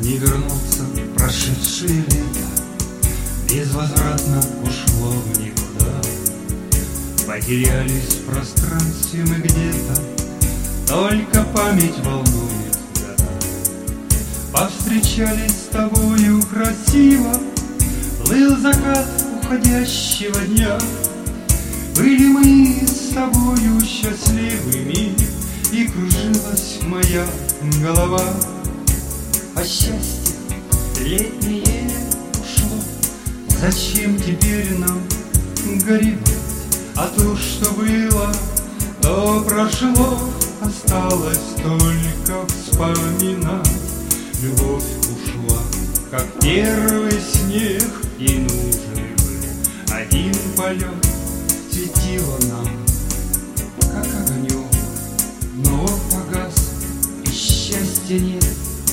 Не вернуться прошедшее лето, безвозвратно ушло в никуда. Потерялись в пространстве мы где-то, только память волнует года. Повстречались с тобою красиво, плыл закат уходящего дня. Были мы с тобою счастливыми, и кружилась моя голова. А счастье летнее ушло, зачем теперь нам горевать? А то, что было, то прошло, осталось только вспоминать. Любовь ушла, как первый снег, ей нужен был один полет. Светило нам, как огонек, но он погас, и счастья нет.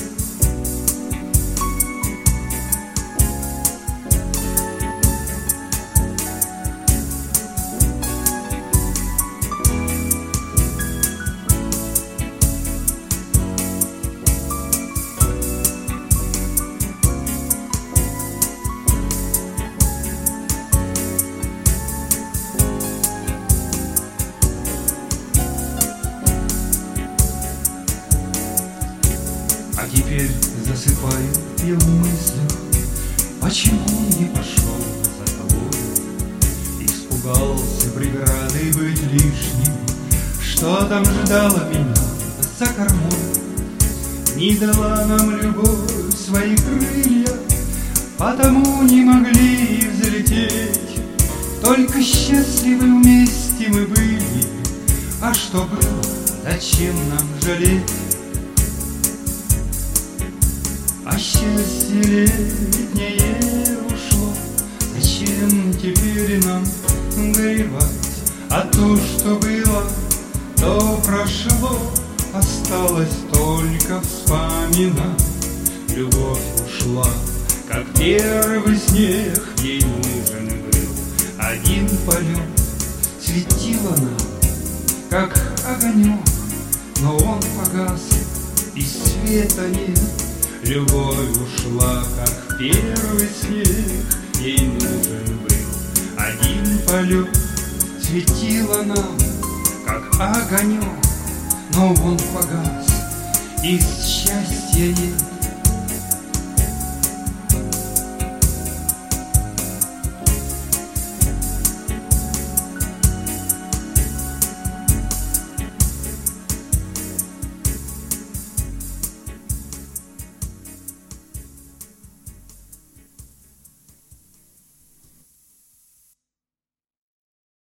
А теперь засыпаю я в мыслях, почему он не пошел за тобой? Испугался преградой быть лишним, что там ждало меня за кормой. Не дала нам любовь свои крылья, потому не могли взлететь. Только счастливы вместе мы были, а что было, зачем нам жалеть? А счастье летнее ушло, зачем теперь нам горевать? А то, что было, то прошло, осталось только вспоминать. Любовь ушла, как первый снег, ей нужен был один полет. Светило нам, как огонек, но он погас, и света нет. Любовь ушла, как первый снег, ей нужен был один полет. Светило нам, как огонек, но он погас, и счастья нет.